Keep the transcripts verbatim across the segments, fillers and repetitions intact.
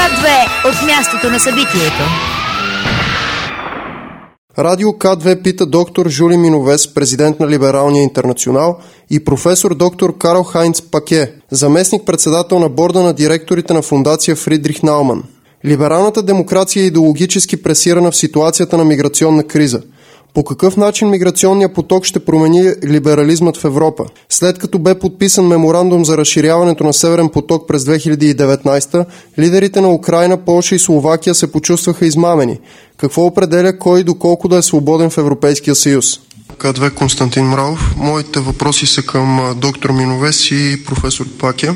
К две от мястото на събитието. Радио К две пита доктор Жули Миновес, президент на Либералния интернационал, и професор доктор Карл Хайнц Паке, заместник-председател на борда на директорите на фондация Фридрих Науман. Либералната демокрация е идеологически пресирана в ситуацията на миграционна криза. По какъв начин миграционният поток ще промени либерализмът в Европа? След като бе подписан меморандум за разширяването на Северен поток през две хиляди и деветнадесета, лидерите на Украйна, Полша и Словакия се почувстваха измамени. Какво определя кой доколко да е свободен в Европейския съюз? К две Константин Мравов. Моите въпроси са към доктор Миновес и професор Паке.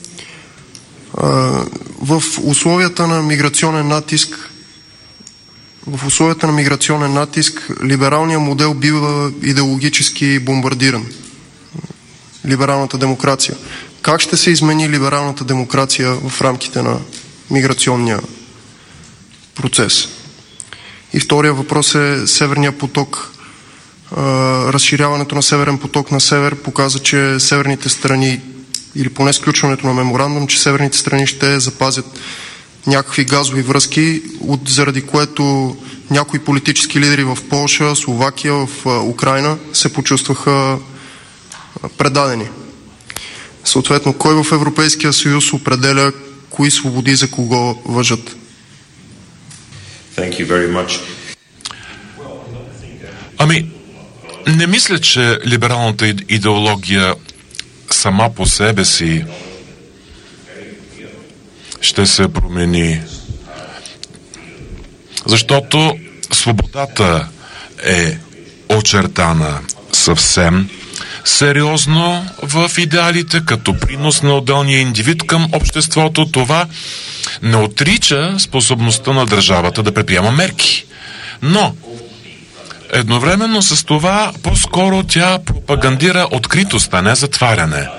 В условията на миграционен натиск В условията на миграционен натиск либералният модел бива идеологически бомбардиран. Либералната демокрация. Как ще се измени либералната демокрация в рамките на миграционния процес? И втория въпрос е Северния поток. Разширяването на Северен поток на север показа, че северните страни, или поне сключването на меморандум, че северните страни ще запазят някакви газови връзки, от, заради което някои политически лидери в Полша, Словакия, в Украйна се почувстваха предадени. Съответно, кой в Европейския съюз определя кои свободи за кого важат? Thank you very much. Ами, не мисля, че либералната идеология сама по себе си ще се промени. Защото свободата е очертана съвсем сериозно в идеалите, като принос на отделния индивид към обществото. Това не отрича способността на държавата да предприема мерки. Но едновременно с това по-скоро тя пропагандира откритост, а не затваряне.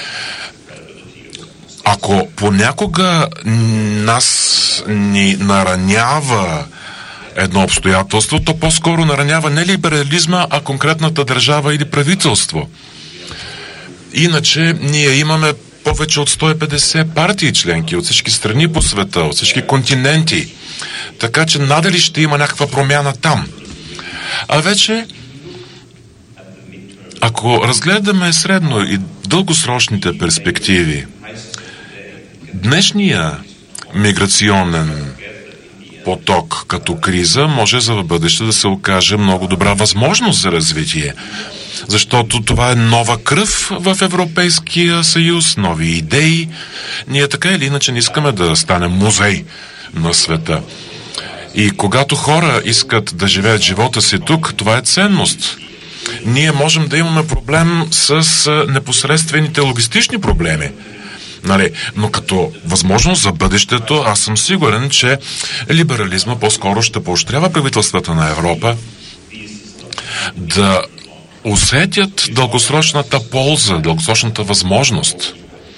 Ако понякога нас ни наранява едно обстоятелство, то по-скоро наранява не либерализма, а конкретната държава или правителство. Иначе ние имаме повече от сто и петдесет партии членки от всички страни по света, от всички континенти. Така че надали ще има някаква промяна там. А вече, ако разгледаме средно и дългосрочните перспективи, днешния миграционен поток като криза може за бъдеще да се окаже много добра възможност за развитие. Защото това е нова кръв в Европейския съюз, нови идеи. Ние така или иначе не искаме да станем музей на света. И когато хора искат да живеят живота си тук, това е ценност. Ние можем да имаме проблем с непосредствените логистични проблеми. Нали, но като възможност за бъдещето, аз съм сигурен, че либерализма по-скоро ще поощрява правителствата на Европа да усетят дългосрочната полза, дългосрочната възможност.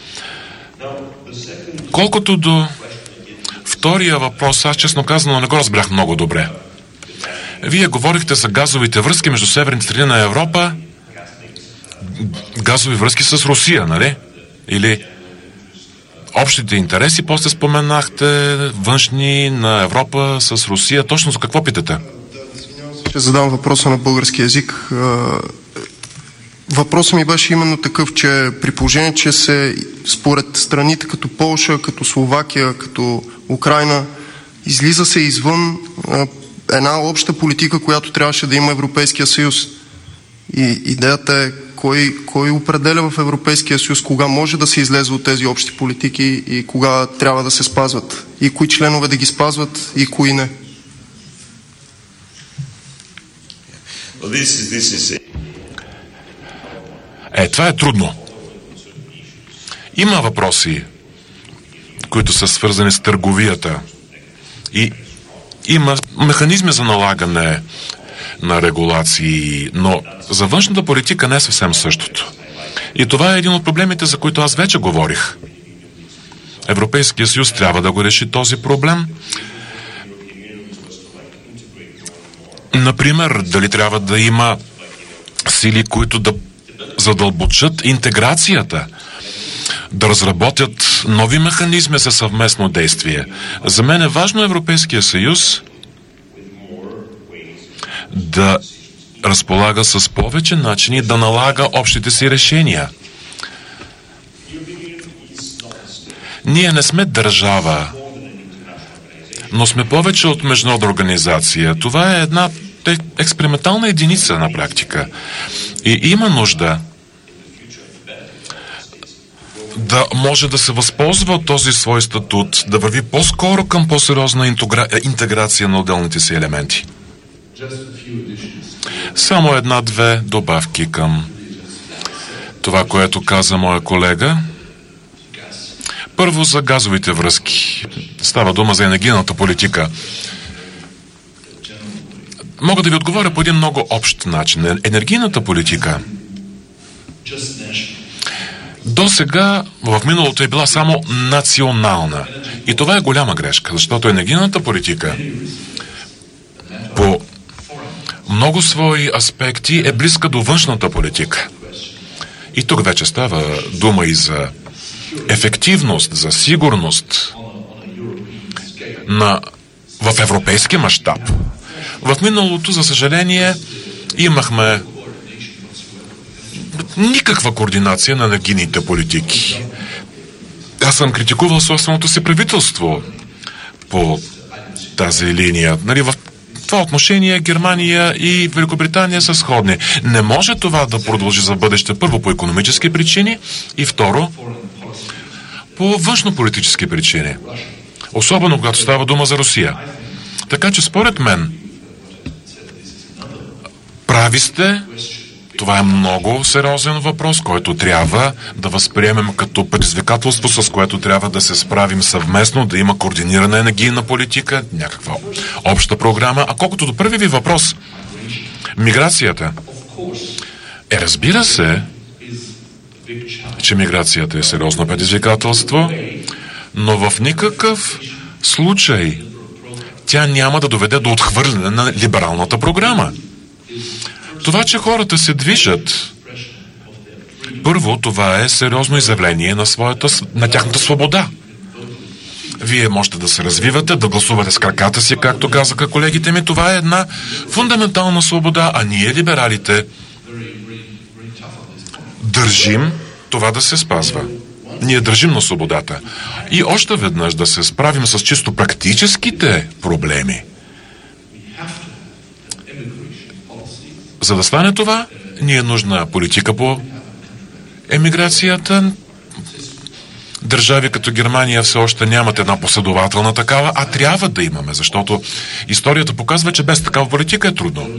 Колкото до втория въпрос, аз честно казано не го разбрах много добре. Вие говорихте за газовите връзки между северните страни на Европа, газови връзки с Русия, нали? Или общите интереси, после споменахте външни на Европа с Русия. Точно за какво питате? Ще задам въпроса на български език. Въпросът ми беше именно такъв, че при положение, че се според страните като Полша, като Словакия, като Украйна, излиза се извън една обща политика, която трябваше да има Европейския съюз. И идеята е кой, кой определя в Европейския съюз кога може да се излезе от тези общи политики и кога трябва да се спазват. И кои членове да ги спазват и кои не. Е, това е трудно. Има въпроси, които са свързани с търговията. И има механизми за налагане на регулации, но за външната политика не е съвсем същото. И това е един от проблемите, за които аз вече говорих. Европейския съюз трябва да го реши този проблем. Например, дали трябва да има сили, които да задълбочат интеграцията да разработят нови механизми за съвместно действие. За мен е важно Европейския съюз да разполага с повече начини да налага общите си решения. Ние не сме държава, но сме повече от международна организация. Това е една експериментална единица на практика. И има нужда да може да се възползва от този свой статут, да върви по-скоро към по-сериозна интегра... интеграция на отделните си елементи. Само една-две добавки към това, което каза моя колега. Първо за газовите връзки. Става дума за енергийната политика. Мога да ви отговоря по един много общ начин. Енергийната политика до сега в миналото е била само национална. И това е голяма грешка, защото енергийната политика по много свои аспекти е близка до външната политика. И тук вече става дума и за ефективност, за сигурност на, в европейски мащаб. В миналото, за съжаление, имахме никаква координация на енергийните политики. Аз съм критикувал собственото си правителство по тази линия. Нали, в това отношение Германия и Великобритания са сходни. Не може това да продължи за бъдеще, първо по икономически причини и второ по външно-политически причини. Особено когато става дума за Русия. Така че според мен прави сте, това е много сериозен въпрос, който трябва да възприемем като предизвикателство, с което трябва да се справим съвместно, да има координирана енергийна политика, някаква обща програма. А колкото до първи ви въпрос, миграцията. Е, разбира се, че миграцията е сериозно предизвикателство, но в никакъв случай тя няма да доведе до отхвърляне на либералната програма. Това, че хората се движат, първо, това е сериозно изявление на, своята, на тяхната свобода. Вие можете да се развивате, да гласувате с краката си, както казаха колегите ми. Това е една фундаментална свобода, а ние, либералите, държим това да се спазва. Ние държим на свободата. И още веднъж да се справим с чисто практическите проблеми. За да стане това, ни е нужна политика по емиграцията. Държави като Германия все още нямат една последователна такава, а трябва да имаме, защото историята показва, че без такава политика е трудно.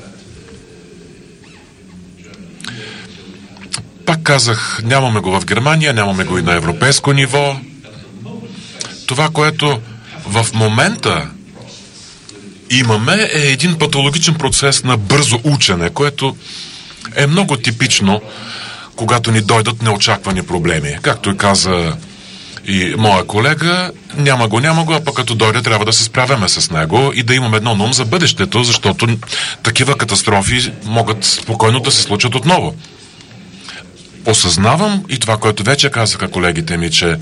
Пак казах, нямаме го в Германия, нямаме го и на европейско ниво. Това, което в момента имаме, е един патологичен процес на бързо учене, което е много типично, когато ни дойдат неочаквани проблеми. Както и каза и моя колега, няма го, няма го, а пък като дойде трябва да се справяме с него и да имаме едно на ум за бъдещето, защото такива катастрофи могат спокойно да се случат отново. Осъзнавам и това, което вече казаха колегите ми, че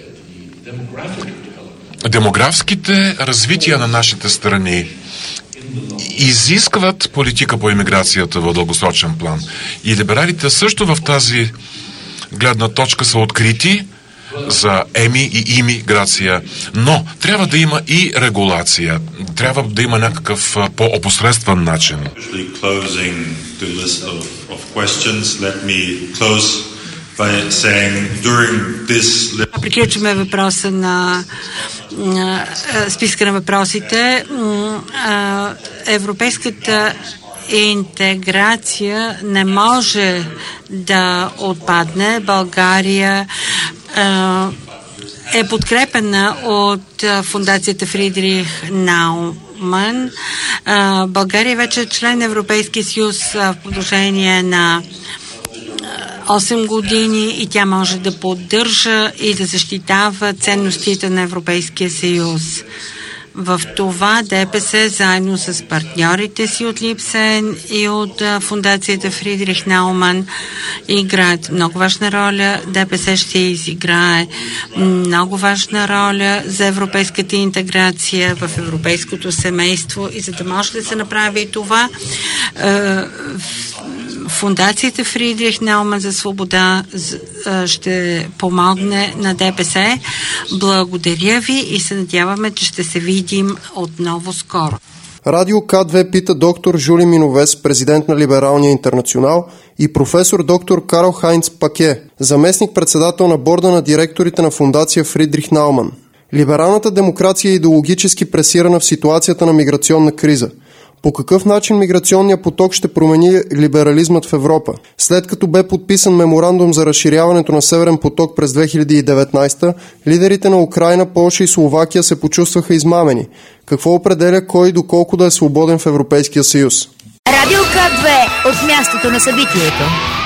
демографските развития на нашите страни изискват политика по имиграцията в дългосрочен план. И либералите също в тази гледна точка са открити за еми и имиграция. Но трябва да има и регулация. Трябва да има някакъв по-опосредствен начин. Приключваме въпроса на, на списка на въпросите. Европейската интеграция не може да отпадне. България е подкрепена от фондацията Фридрих Науман. България вече е член на Европейския съюз в продължение на осем години и тя може да поддържа и да защитава ценностите на Европейския съюз. В това ДПС заедно с партньорите си от Липсен и от фундацията Фридрих Науман играят много важна роля. ДПС ще изиграе много важна роля за европейската интеграция в европейското семейство и за да може да се направи това, фундацията Фридрих Науман за свобода ще помогне на ДПС. Благодаря ви и се надяваме, че ще се видим отново скоро. Радио К две пита доктор Жули Миновес, президент на Либералния интернационал, и професор доктор Карл Хайнц Паке, заместник-председател на борда на директорите на фундация Фридрих Науман. Либералната демокрация е идеологически пресирана в ситуацията на миграционна криза. По какъв начин миграционният поток ще промени либерализмът в Европа? След като бе подписан меморандум за разширяването на Северен поток през две хиляди и деветнадесета, лидерите на Украйна, Полша и Словакия се почувстваха измамени. Какво определя кой и доколко да е свободен в Европейския съюз? Радио К две от мястото на събитието.